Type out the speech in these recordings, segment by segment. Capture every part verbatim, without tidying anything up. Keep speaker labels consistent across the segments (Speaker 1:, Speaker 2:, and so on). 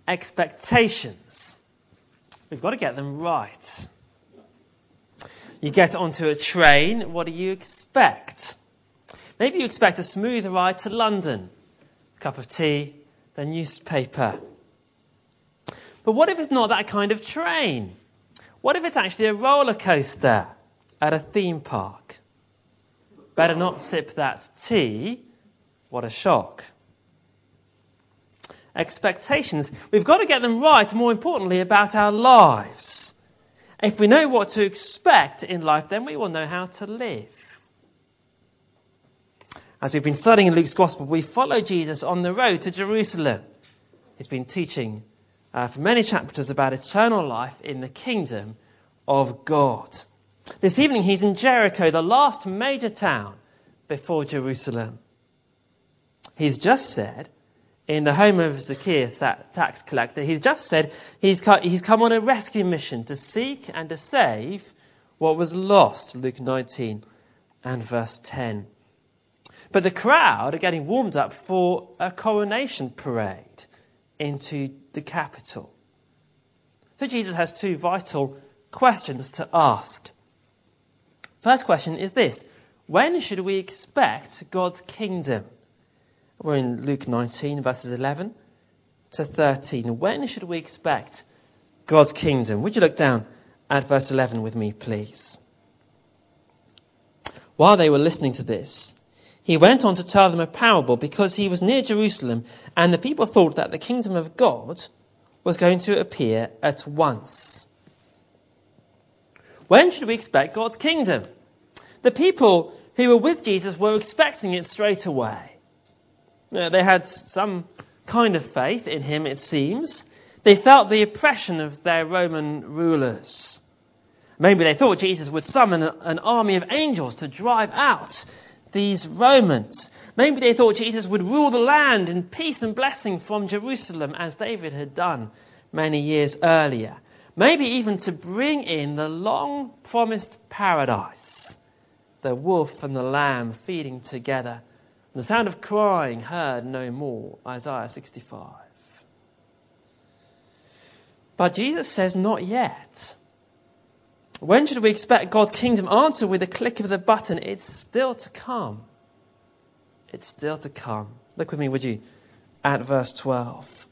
Speaker 1: expectations. We've got to get them right. You get onto a train, what do you expect? Maybe you expect a smooth ride to London, a cup of tea, the newspaper. But what if it's not that kind of train? What if it's actually a roller coaster at a theme park? Better not sip that tea. What a shock. Expectations. We've got to get them right, more importantly, about our lives. If we know what to expect in life, then we will know how to live. As we've been studying in Luke's Gospel, we follow Jesus on the road to Jerusalem. He's been teaching uh, for many chapters about eternal life in the kingdom of God. This evening he's in Jericho, the last major town before Jerusalem. He's just said, in the home of Zacchaeus, that tax collector, he's just said he's he's come on a rescue mission to seek and to save what was lost. Luke nineteen and verse ten. But the crowd are getting warmed up for a coronation parade into the capital. So Jesus has two vital questions to ask. First question is this: when should we expect God's kingdom? We're in Luke nineteen, verses eleven to thirteen. When should we expect God's kingdom? Would you look down at verse eleven with me, please? While they were listening to this, he went on to tell them a parable because he was near Jerusalem and the people thought that the kingdom of God was going to appear at once. When should we expect God's kingdom? The people who were with Jesus were expecting it straight away. They had some kind of faith in him, it seems. They felt the oppression of their Roman rulers. Maybe they thought Jesus would summon an army of angels to drive out these Romans. Maybe they thought Jesus would rule the land in peace and blessing from Jerusalem, as David had done many years earlier. Maybe even to bring in the long-promised paradise, the wolf and the lamb feeding together. The sound of crying heard no more, Isaiah sixty-five. But Jesus says not yet. When should we expect God's kingdom? Answer with a click of the button. It's still to come. It's still to come. Look with me, would you, at verse twelve.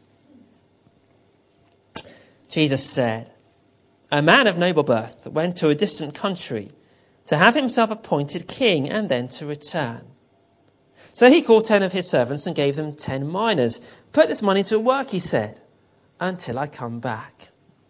Speaker 1: Jesus said, "A man of noble birth went to a distant country to have himself appointed king and then to return. So he called ten of his servants and gave them ten minas. 'Put this money to work,' he said, 'until I come back.'"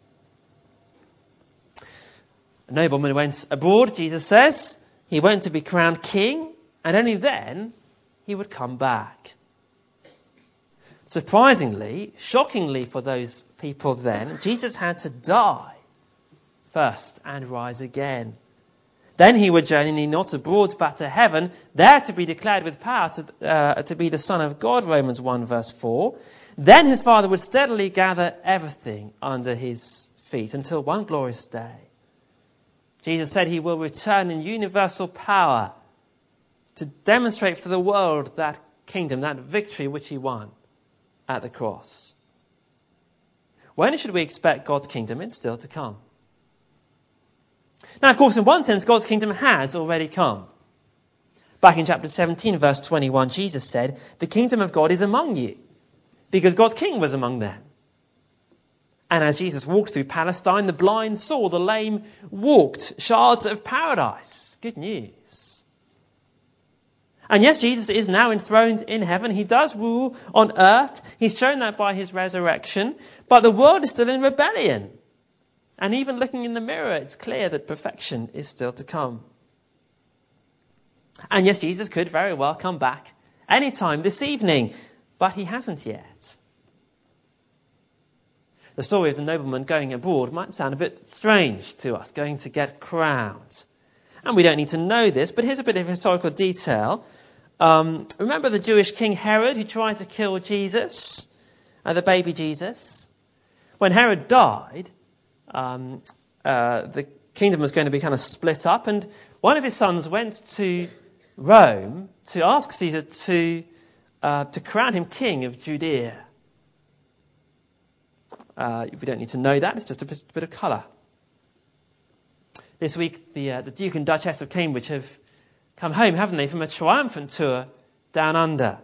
Speaker 1: A nobleman went abroad, Jesus says. He went to be crowned king, and only then he would come back. Surprisingly, shockingly for those people then, Jesus had to die first and rise again. Then he would journey not abroad but to heaven, there to be declared with power to, uh, to be the Son of God, Romans one verse four. Then his Father would steadily gather everything under his feet until one glorious day. Jesus said he will return in universal power to demonstrate for the world that kingdom, that victory which he won at the cross. When should we expect God's kingdom? It's still to come. Now, of course, in one sense, God's kingdom has already come. Back in chapter seventeen, verse twenty-one, Jesus said, "The kingdom of God is among you," because God's king was among them. And as Jesus walked through Palestine, the blind saw, the lame walked, shards of paradise. Good news. And yes, Jesus is now enthroned in heaven. He does rule on earth. He's shown that by his resurrection. But the world is still in rebellion. And even looking in the mirror, it's clear that perfection is still to come. And yes, Jesus could very well come back anytime this evening, but he hasn't yet. The story of the nobleman going abroad might sound a bit strange to us, going to get crowned. And we don't need to know this, but here's a bit of historical detail. Um, remember the Jewish king Herod who tried to kill Jesus, uh, the baby Jesus? When Herod died, Um, uh, the kingdom was going to be kind of split up, and one of his sons went to Rome to ask Caesar to uh, to crown him king of Judea. Uh, we don't need to know that. It's just a bit, a bit of colour. This week, the, uh, the Duke and Duchess of Cambridge have come home, haven't they, from a triumphant tour down under.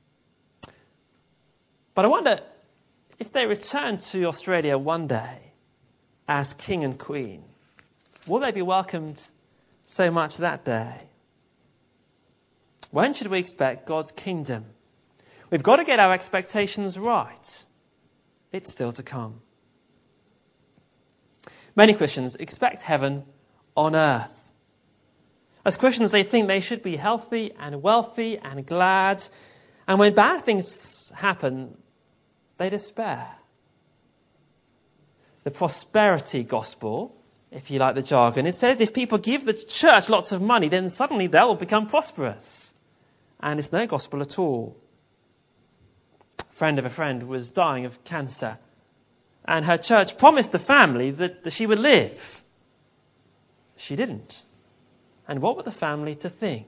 Speaker 1: But I wonder if they return to Australia one day as King and Queen, will they be welcomed so much that day? When should we expect God's kingdom? We've got to get our expectations right. It's still to come. Many Christians expect heaven on earth. As Christians, they think they should be healthy and wealthy and glad. And when bad things happen, they despair. The prosperity gospel, if you like the jargon, it says if people give the church lots of money, then suddenly they'll become prosperous. And it's no gospel at all. A friend of a friend was dying of cancer. And her church promised the family that, that she would live. She didn't. And what were the family to think?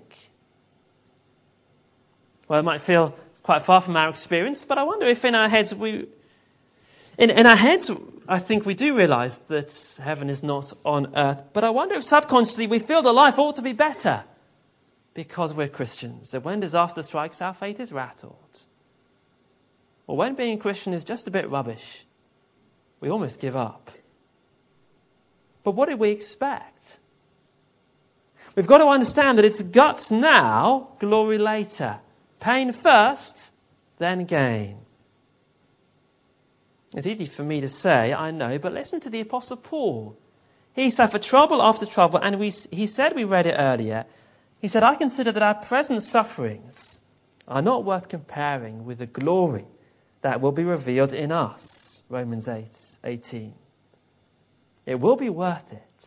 Speaker 1: Well, it might feel quite far from our experience, but I wonder if in our heads we... In, in our heads, I think we do realise that heaven is not on earth, but I wonder if subconsciously we feel that life ought to be better because we're Christians, that when disaster strikes, our faith is rattled. Or when being a Christian is just a bit rubbish, we almost give up. But what did we expect? We've got to understand that it's guts now, glory later. Pain first, then gain. It's easy for me to say, I know, but listen to the Apostle Paul. He suffered trouble after trouble, and we, he said, we read it earlier, he said, I consider that our present sufferings are not worth comparing with the glory that will be revealed in us. Romans eight eighteen. It will be worth it.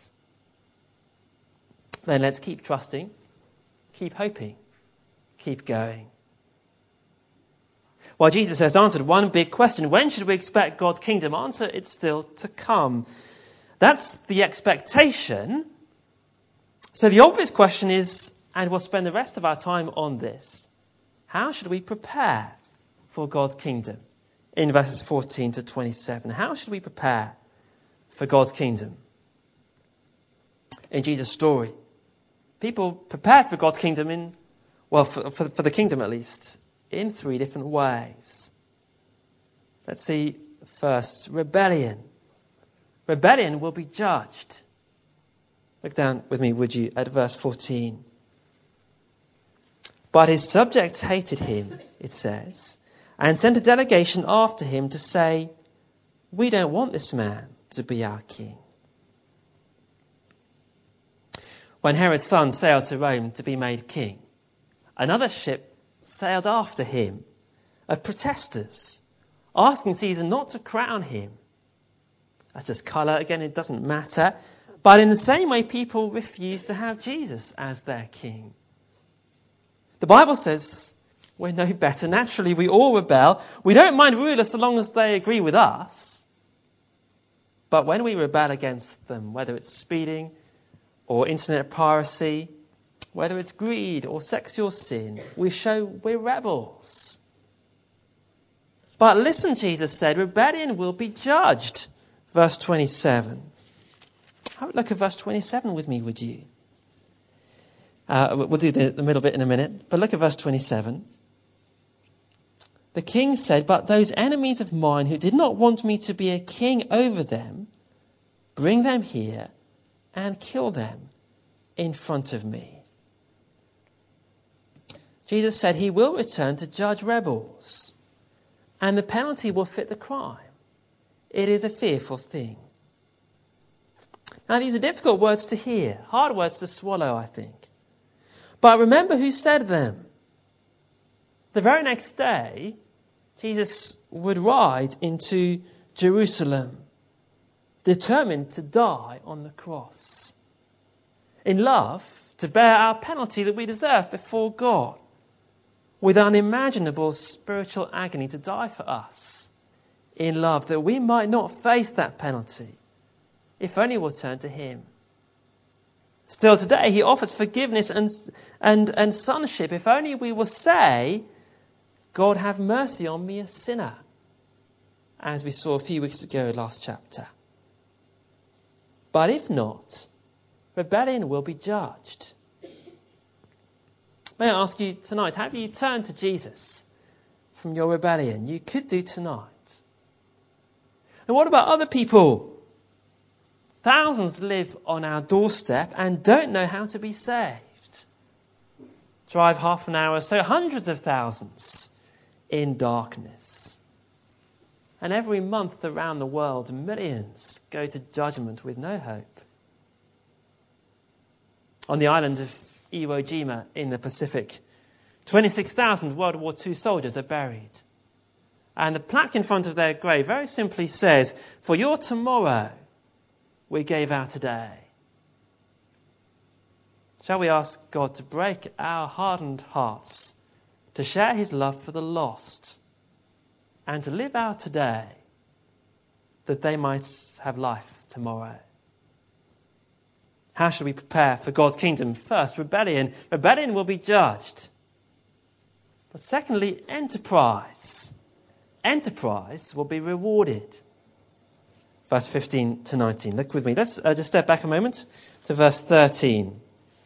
Speaker 1: Then let's keep trusting, keep hoping, keep going. Well, Jesus has answered one big question. When should we expect God's kingdom? Answer, it's still to come. That's the expectation. So the obvious question is, and we'll spend the rest of our time on this, how should we prepare for God's kingdom? In verses fourteen to twenty-seven. How should we prepare for God's kingdom? In Jesus' story, people prepared for God's kingdom in, well, for, for, for the kingdom at least, in three different ways. Let's see first, rebellion. Rebellion will be judged. Look down with me, would you, at verse fourteen. But his subjects hated him, it says, and sent a delegation after him to say, we don't want this man to be our king. When Herod's son sailed to Rome to be made king, another ship sailed after him of protesters, asking Caesar not to crown him. That's just colour. Again, it doesn't matter. But in the same way, people refuse to have Jesus as their king. The Bible says we're no better. Naturally, we all rebel. We don't mind rulers so long as they agree with us. But when we rebel against them, whether it's speeding or internet piracy, whether it's greed or sexual sin, we show we're rebels. But listen, Jesus said, rebellion will be judged. Verse twenty-seven. Have a look at verse twenty-seven with me, would you? Uh, we'll do the, the middle bit in a minute. But look at verse twenty-seven. The king said, but those enemies of mine who did not want me to be a king over them, bring them here and kill them in front of me. Jesus said he will return to judge rebels, and the penalty will fit the crime. It is a fearful thing. Now, these are difficult words to hear, hard words to swallow, I think. But remember who said them. The very next day, Jesus would ride into Jerusalem, determined to die on the cross. In love, to bear our penalty that we deserve before God. With unimaginable spiritual agony to die for us. In love, that we might not face that penalty. If only we'll turn to him. Still today, he offers forgiveness and, and, and sonship. If only we will say, God, have mercy on me, a sinner. as we saw a few weeks ago, last chapter. But if not, rebellion will be judged. May I ask you tonight, have you turned to Jesus from your rebellion? You could do tonight. And what about other people? Thousands live on our doorstep and don't know how to be saved. Drive half an hour, so hundreds of thousands in darkness. And every month around the world, millions go to judgment with no hope. On the island of Iwo Jima in the Pacific, twenty-six thousand World War Two soldiers are buried. And the plaque in front of their grave very simply says, "For your tomorrow, we gave our today." Shall we ask God to break our hardened hearts, to share his love for the lost, and to live our today, that they might have life tomorrow? How should we prepare for God's kingdom? First, rebellion. Rebellion will be judged. But secondly, enterprise. Enterprise will be rewarded. Verse fifteen to nineteen. Look with me. Let's uh, just step back a moment to verse thirteen.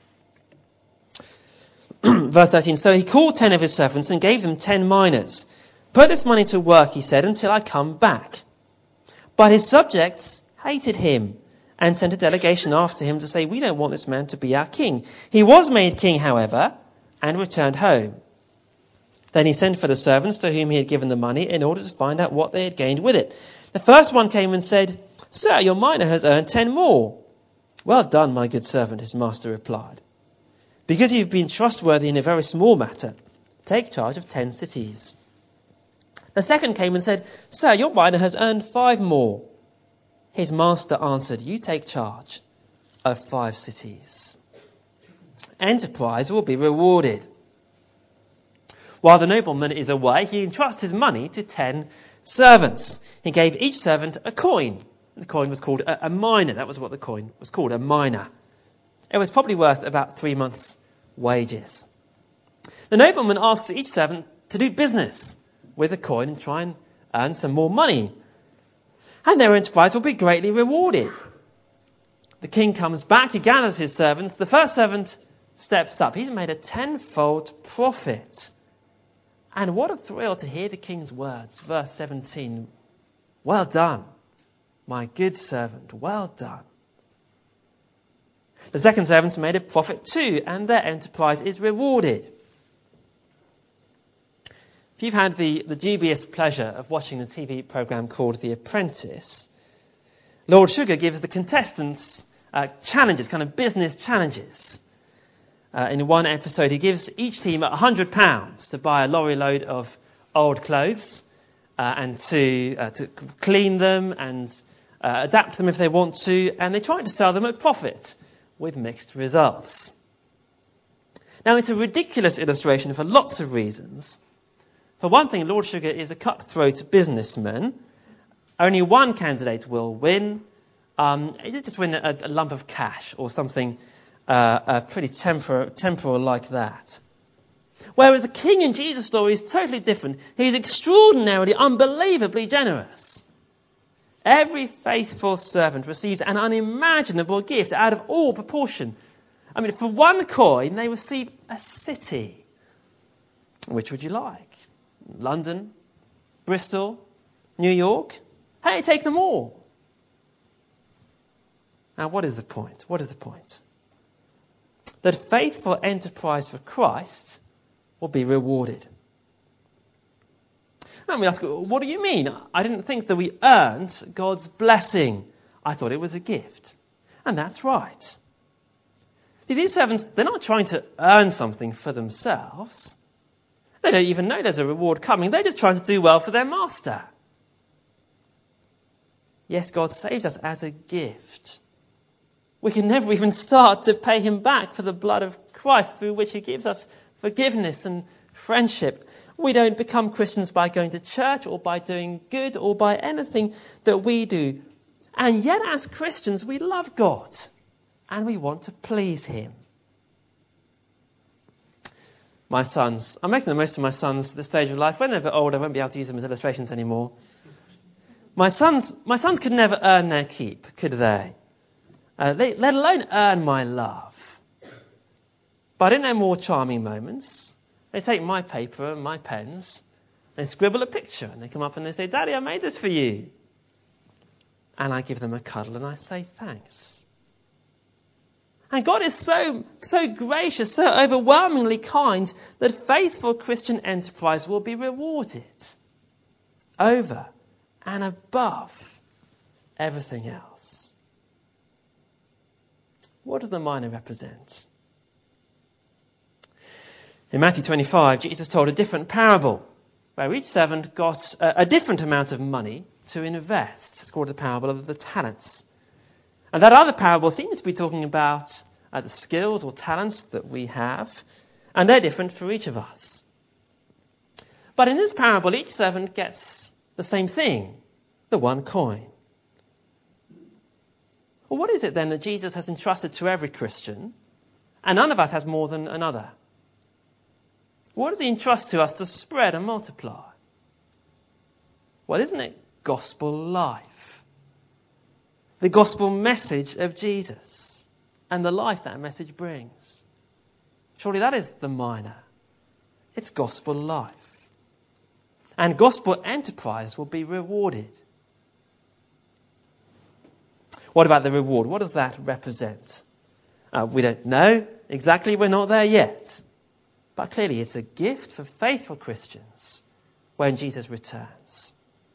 Speaker 1: Verse thirteen. So he called ten of his servants and gave them ten minas. "Put this money to work," he said, "until I come back." But his subjects hated him and sent a delegation after him to say, "We don't want this man to be our king." He was made king, however, and returned home. Then he sent for the servants to whom he had given the money in order to find out what they had gained with it. The first one came and said, "Sir, your mina has earned ten more." "Well done, my good servant," his master replied. "Because you've been trustworthy in a very small matter, take charge of ten cities." The second came and said, "Sir, your mina has earned five more." His master answered, "You take charge of five cities." Enterprise will be rewarded. While the nobleman is away, he entrusts his money to ten servants. He gave each servant a coin. The coin was called a, a mina. That was what the coin was called, a mina. It was probably worth about three months' wages. The nobleman asks each servant to do business with the coin and try and earn some more money. And their enterprise will be greatly rewarded. The king comes back, he gathers his servants. The first servant steps up. He's made a tenfold profit. And what a thrill to hear the king's words. Verse seventeen. "Well done, my good servant, well done." The second servant's made a profit too, and their enterprise is rewarded. If you've had the, the dubious pleasure of watching the T V programme called The Apprentice, Lord Sugar gives the contestants uh, challenges, kind of business challenges. Uh, in one episode, he gives each team one hundred pounds to buy a lorry load of old clothes uh, and to, uh, to clean them and uh, adapt them if they want to, and they try to sell them at profit with mixed results. Now, it's a ridiculous illustration for lots of reasons. For one thing, Lord Sugar is a cutthroat businessman. Only one candidate will win. Um, he'll just win a, a lump of cash or something uh, uh, pretty temporal, temporal like that. Whereas the king in Jesus' story is totally different. He's extraordinarily, unbelievably generous. Every faithful servant receives an unimaginable gift out of all proportion. I mean, for one coin, they receive a city. Which would you like? London? Bristol? New York? Hey, take them all. Now, what is the point? What is the point? That faithful enterprise for Christ will be rewarded. Let me ask, what do you mean? I didn't think that we earned God's blessing. I thought it was a gift. And that's right. See, these servants, they're not trying to earn something for themselves. They don't even know there's a reward coming. They're just trying to do well for their master. Yes, God saves us as a gift. We can never even start to pay him back for the blood of Christ through which he gives us forgiveness and friendship. We don't become Christians by going to church or by doing good or by anything that we do. And yet as Christians, we love God and we want to please him. My sons, I'm making the most of my sons at this stage of life. When they're a bit older, I won't be able to use them as illustrations anymore. My sons, my sons could never earn their keep, could they? Uh, they let alone earn my love. But in their more charming moments, they take my paper and my pens, they scribble a picture, and they come up and they say, Daddy, I made this for you. And I give them a cuddle and I say thanks. And God is so, so gracious, so overwhelmingly kind that faithful Christian enterprise will be rewarded over and above everything else. What does the mina represent? In Matthew twenty-five, Jesus told a different parable where each servant got a, a different amount of money to invest. It's called the parable of the talents. And that other parable seems to be talking about uh, the skills or talents that we have, and they're different for each of us. But in this parable, each servant gets the same thing, the one coin. Well, what is it then that Jesus has entrusted to every Christian, and none of us has more than another? What does he entrust to us to spread and multiply? Well, isn't it gospel life? The gospel message of Jesus and the life that message brings. Surely that is the mina. It's gospel life. And gospel enterprise will be rewarded. What about the reward? What does that represent? Uh, we don't know exactly. We're not there yet. But clearly it's a gift for faithful Christians when Jesus returns.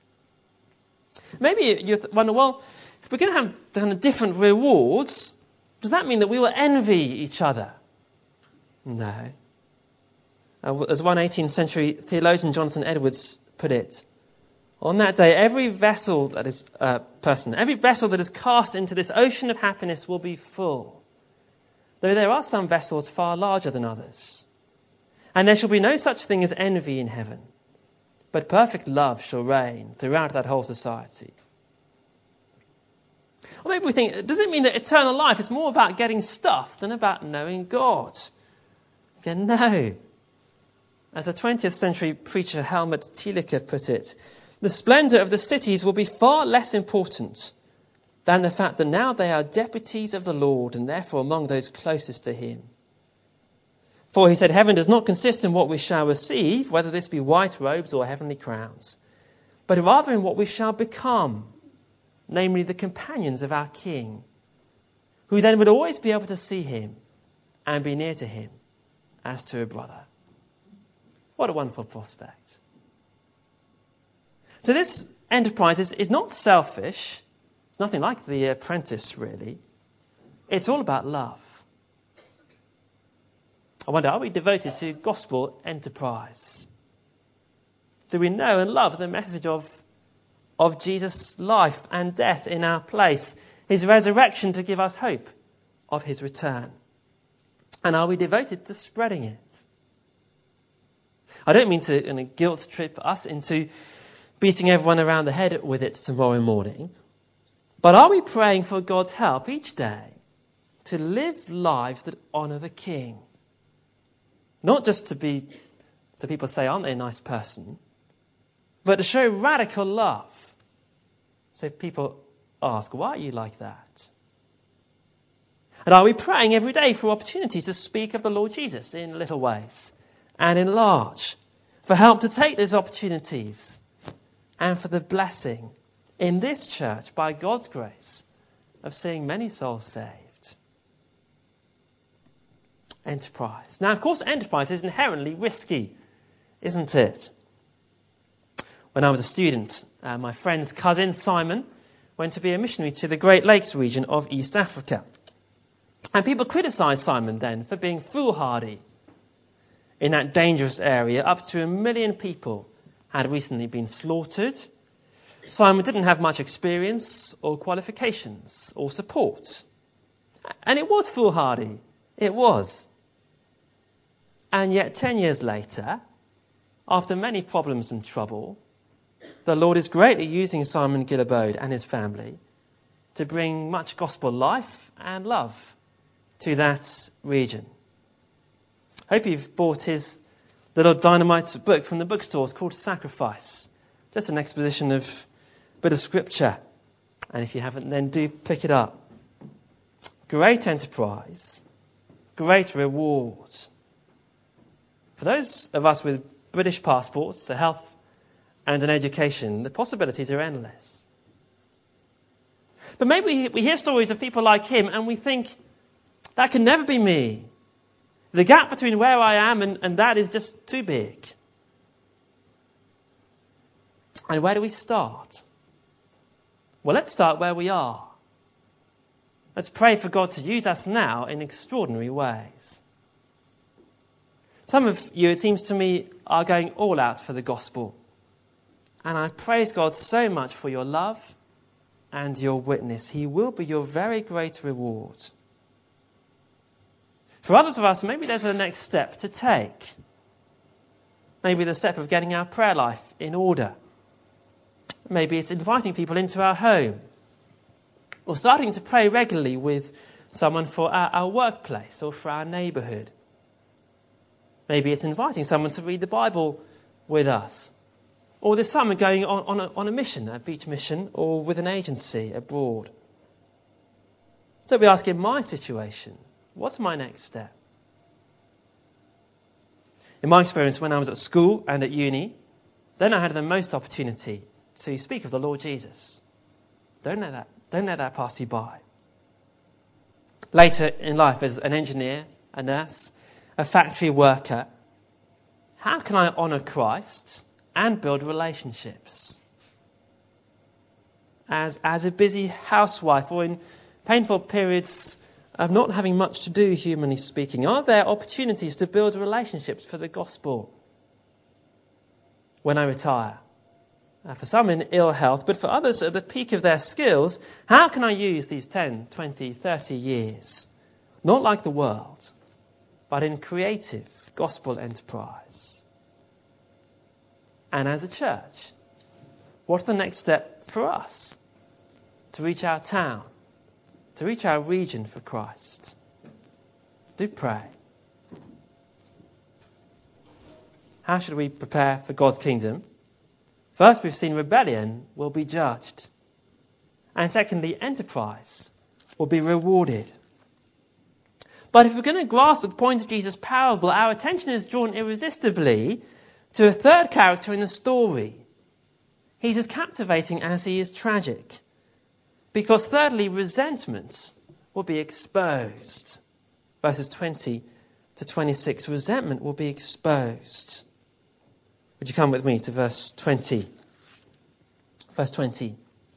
Speaker 1: Maybe you wonder, well, if we're going to have kind of different rewards, does that mean that we will envy each other? No. Uh, as one eighteenth century theologian, Jonathan Edwards, put it, on that day, every vessel that is uh, person, every vessel that is cast into this ocean of happiness will be full, though there are some vessels far larger than others. And there shall be no such thing as envy in heaven, but perfect love shall reign throughout that whole society. Or maybe we think, does it mean that eternal life is more about getting stuff than about knowing God? Again, no. As a twentieth century preacher, Helmut Thielicke, put it, the splendour of the cities will be far less important than the fact that now they are deputies of the Lord and therefore among those closest to him. For, he said, heaven does not consist in what we shall receive, whether this be white robes or heavenly crowns, but rather in what we shall become, namely the companions of our King, who then would always be able to see him and be near to him as to a brother. What a wonderful prospect. So this enterprise is, is not selfish. It's nothing like The Apprentice, really. It's all about love. I wonder, are we devoted to gospel enterprise? Do we know and love the message of, of Jesus' life and death in our place, his resurrection to give us hope of his return? And are we devoted to spreading it? I don't mean to you know, guilt trip us into beating everyone around the head with it tomorrow morning, but are we praying for God's help each day to live lives that honour the King? Not just to be, so people say, aren't they a nice person? But to show radical love. So people ask, why are you like that? And are we praying every day for opportunities to speak of the Lord Jesus in little ways and in large? For help to take those opportunities and for the blessing in this church, by God's grace, of seeing many souls saved. Enterprise. Now, of course, enterprise is inherently risky, isn't it? When I was a student, uh, my friend's cousin Simon went to be a missionary to the Great Lakes region of East Africa. And people criticised Simon then for being foolhardy. In that dangerous area, up to a million people had recently been slaughtered. Simon didn't have much experience or qualifications or support. And it was foolhardy. It was. And yet ten years later, after many problems and trouble, the Lord is greatly using Simon Gillibode and his family to bring much gospel life and love to that region. I hope you've bought his little dynamite book from the bookstore. It's called Sacrifice. Just an exposition of bit of scripture. And if you haven't, then do pick it up. Great enterprise, great reward. For those of us with British passports, a health and an education, the possibilities are endless. But maybe we hear stories of people like him and we think, that can never be me. The gap between where I am and, and that is just too big. And where do we start? Well, let's start where we are. Let's pray for God to use us now in extraordinary ways. Some of you, it seems to me, are going all out for the gospel. And I praise God so much for your love and your witness. He will be your very great reward. For others of us, maybe there's a next step to take. Maybe the step of getting our prayer life in order. Maybe it's inviting people into our home. Or starting to pray regularly with someone for our, our workplace or for our neighbourhood. Maybe it's inviting someone to read the Bible with us. Or this summer going on, on, a, on a mission, a beach mission, or with an agency abroad. So we ask, in my situation, what's my next step? In my experience, when I was at school and at uni, then I had the most opportunity to speak of the Lord Jesus. Don't let that, don't let that pass you by. Later in life, as an engineer, a nurse, a factory worker, how can I honour Christ and build relationships? As, as a busy housewife or in painful periods of not having much to do, humanly speaking, are there opportunities to build relationships for the gospel? When I retire, uh, for some in ill health, but for others at the peak of their skills, how can I use these ten, twenty, thirty years? Not like the world, but in creative gospel enterprise. And as a church, what's the next step for us? To reach our town, to reach our region for Christ. Do pray. How should we prepare for God's kingdom? First, we've seen rebellion will be judged. And secondly, enterprise will be rewarded. But if we're going to grasp the point of Jesus' parable, our attention is drawn irresistibly to a third character in the story. He's as captivating as he is tragic. Because thirdly, resentment will be exposed. Verses twenty to twenty-six, resentment will be exposed. Would you come with me to verse twenty? Verse twenty.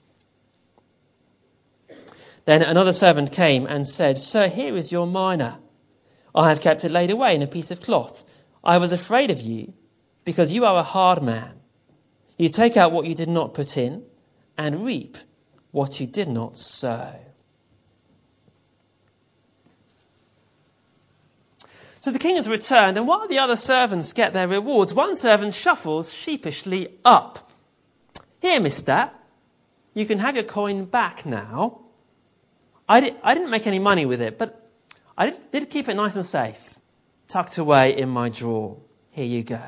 Speaker 1: Then another servant came and said, Sir, here is your mina. I have kept it laid away in a piece of cloth. I was afraid of you, because you are a hard man. You take out what you did not put in, and reap what you did not sow. So the king has returned, and while the other servants get their rewards, one servant shuffles sheepishly up. Here, mister, you can have your coin back now. I, di- I didn't make any money with it, but I did, did keep it nice and safe, tucked away in my drawer. Here you go.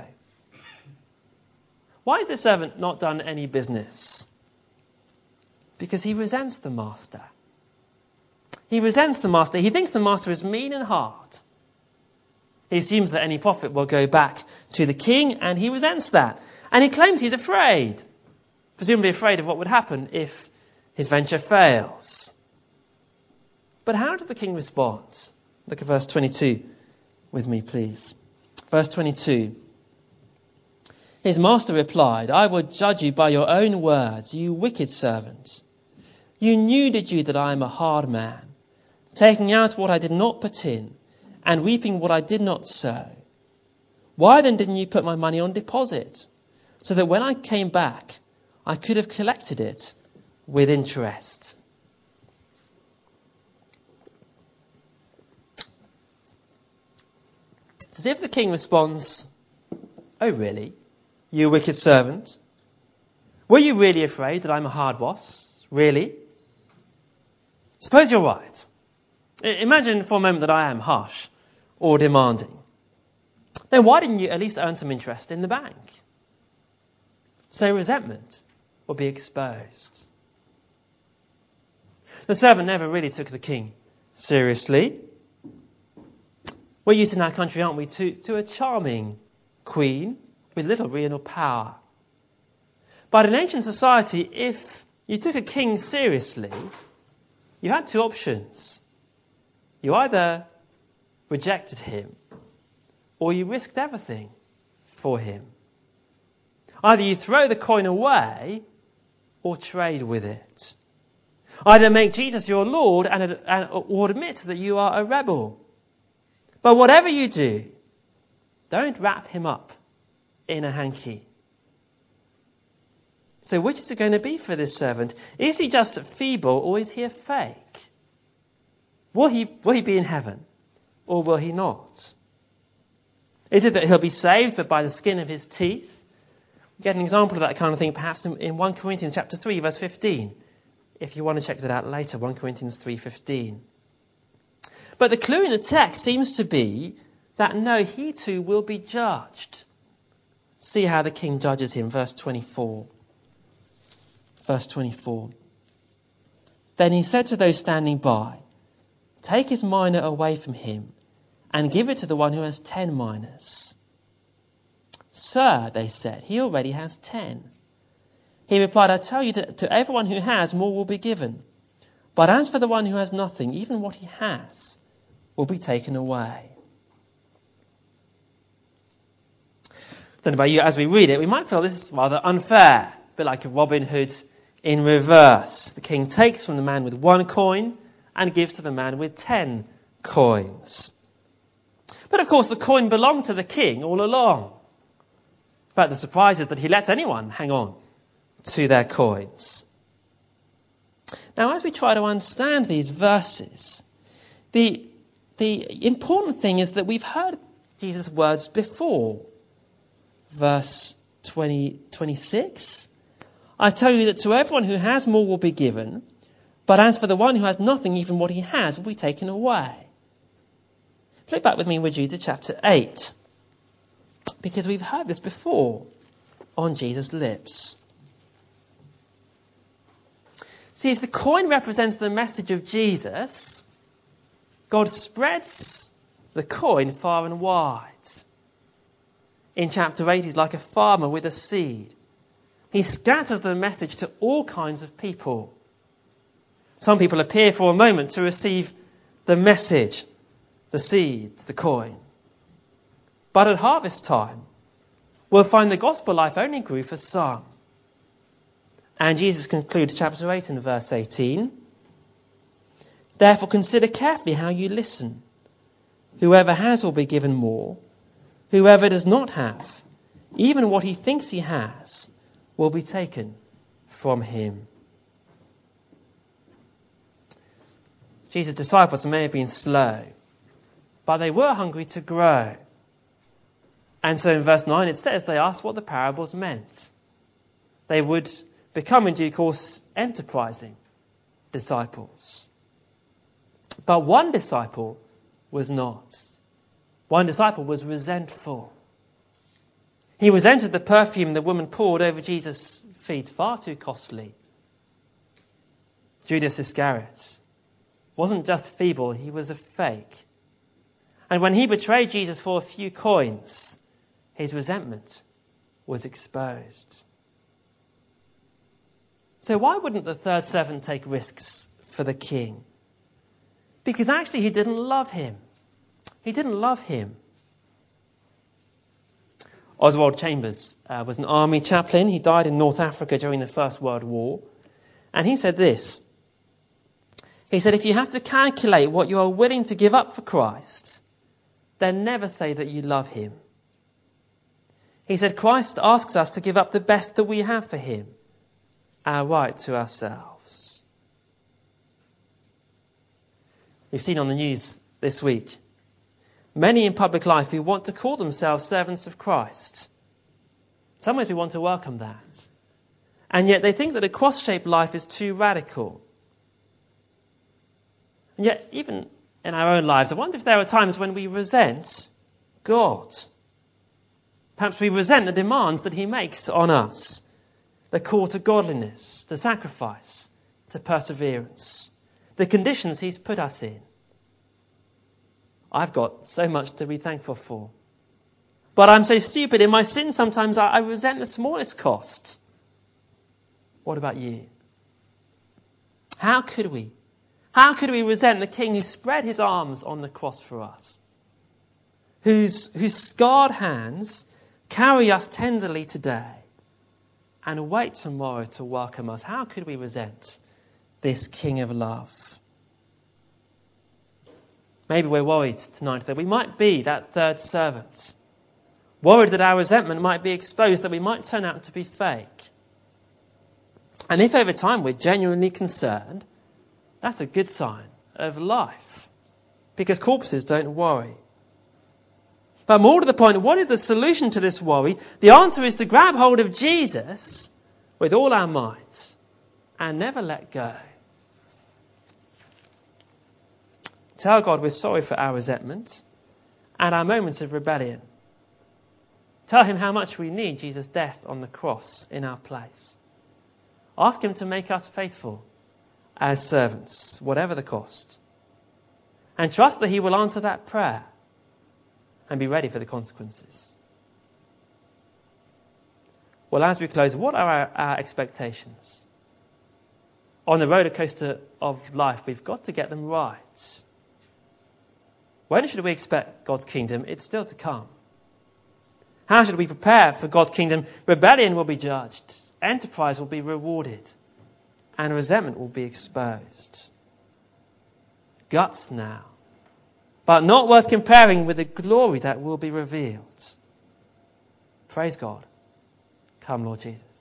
Speaker 1: Why has the servant not done any business? Because he resents the master. He resents the master. He thinks the master is mean and hard. He assumes that any profit will go back to the king, and he resents that. And he claims he's afraid, presumably afraid of what would happen if his venture fails. But how does the king respond? Look at verse twenty-two with me, please. Verse twenty-two. His master replied, I would judge you by your own words, you wicked servant. You knew, did you, that I am a hard man, taking out what I did not put in, and reaping what I did not sow. Why then didn't you put my money on deposit, so that when I came back, I could have collected it with interest? It's as if the king responds, oh really, you wicked servant? Were you really afraid that I'm a hard boss? Really? Suppose you're right. Imagine for a moment that I am harsh or demanding. Then why didn't you at least earn some interest in the bank? So resentment will be exposed. The servant never really took the king seriously. We're used in our country, aren't we, to, to a charming queen with little real power. But in ancient society, if you took a king seriously, you had two options. You either rejected him or you risked everything for him. Either you throw the coin away or trade with it. Either make Jesus your Lord and, and, or admit that you are a rebel. But whatever you do, don't wrap him up in a hanky. So which is it going to be for this servant? Is he just feeble or is he a fake? Will he, will he be in heaven or will he not? Is it that he'll be saved but by the skin of his teeth? We get an example of that kind of thing perhaps in, in First Corinthians chapter three verse fifteen. If you want to check that out later, First Corinthians three fifteen. But the clue in the text seems to be that no, he too will be judged. See how the king judges him, verse twenty-four. Verse twenty-four. Then he said to those standing by, take his mina away from him and give it to the one who has ten minas. Sir, they said, he already has ten. He replied, I tell you that to everyone who has, more will be given. But as for the one who has nothing, even what he has will be taken away. I don't know about you, as we read it, we might feel this is rather unfair. A bit like a Robin Hood in reverse. The king takes from the man with one coin and gives to the man with ten coins. But of course the coin belonged to the king all along. In fact, the surprise is that he lets anyone hang on to their coins. Now, as we try to understand these verses, the, the important thing is that we've heard Jesus' words before. Verse twenty, twenty-six. I tell you that to everyone who has more will be given, but as for the one who has nothing, even what he has will be taken away. Flip back with me, would you, to chapter eight. Because we've heard this before on Jesus' lips. See, if the coin represents the message of Jesus, God spreads the coin far and wide. In chapter eight, he's like a farmer with a seed. He scatters the message to all kinds of people. Some people appear for a moment to receive the message, the seed, the coin. But at harvest time, we'll find the gospel life only grew for some. And Jesus concludes chapter eight in verse eighteen. Therefore consider carefully how you listen. Whoever has will be given more. Whoever does not have, even what he thinks he has, will be taken from him. Jesus' disciples may have been slow, but they were hungry to grow. And so in verse nine it says they asked what the parables meant. They would become in due course enterprising disciples. But one disciple was not. One disciple was resentful. He resented the perfume the woman poured over Jesus' feet, far too costly. Judas Iscariot wasn't just feeble, he was a fake. And when he betrayed Jesus for a few coins, his resentment was exposed. So why wouldn't the third servant take risks for the king? Because actually he didn't love him. He didn't love him. Oswald Chambers uh, was an army chaplain. He died in North Africa during the First World War. And he said this. He said, if you have to calculate what you are willing to give up for Christ, then never say that you love him. He said, Christ asks us to give up the best that we have for him, our right to ourselves. We've seen on the news this week many in public life who want to call themselves servants of Christ. In some ways we want to welcome that. And yet they think that a cross-shaped life is too radical. And yet even in our own lives, I wonder if there are times when we resent God. Perhaps we resent the demands that he makes on us. the call to godliness, to sacrifice, to perseverance, the conditions he's put us in. I've got so much to be thankful for. But I'm so stupid. In my sin, sometimes I, I resent the smallest cost. What about you? How could we? How could we resent the King who spread his arms on the cross for us? Whose, whose scarred hands carry us tenderly today and await tomorrow to welcome us? How could we resent this King of love? Maybe we're worried tonight that we might be that third servant. Worried that our resentment might be exposed, that we might turn out to be fake. And if over time we're genuinely concerned, that's a good sign of life. Because corpses don't worry. But more to the point, what is the solution to this worry? The answer is to grab hold of Jesus with all our might and never let go. Tell God we're sorry for our resentment and our moments of rebellion. Tell him how much we need Jesus' death on the cross in our place. Ask him to make us faithful as servants, whatever the cost. And trust that he will answer that prayer and be ready for the consequences. Well, as we close, what are our, our expectations? On the roller coaster of life, we've got to get them right. When should we expect God's kingdom? It's still to come. How should we prepare for God's kingdom? Rebellion will be judged. Enterprise will be rewarded. And resentment will be exposed. Guts now. But not worth comparing with the glory that will be revealed. Praise God. Come, Lord Jesus.